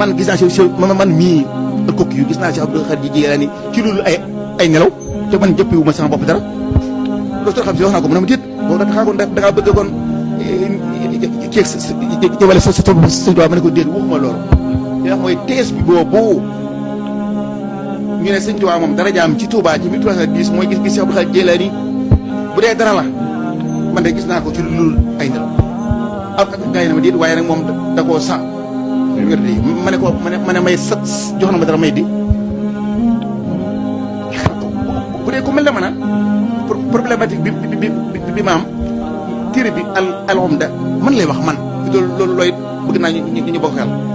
man gis naa si man mii ak kooku yu gis naa si Abdou Khadir Jilaani ci loolu ay nelaw te man jëppiwu ma sama bopp dara loolu xam si wax naa ko mu ne ma déet boo da xaa kon da ngaa bëgg kon ceeg jëmale sa topp sëñ Tuubaa ma ne ko déet waxuma loolu li wax mooy tees bi boobu ñu ne sëñ Tuubaa moom dara jaam ci Tuubaa ci 1310 mooy gis Abdou Khadir Jilaani bu dee dara la man de gis naa ko ci loolu ay nelaw ak gaa yi na ma déet waaye nag moom da koo sa wér de ma ne ko ma ne may sat jox na ma dara may di bu dee ku mel ne ma na problématique bi ma am téere bi alhamda man lay wax man loolu looy bëgg naa ñu bokk xel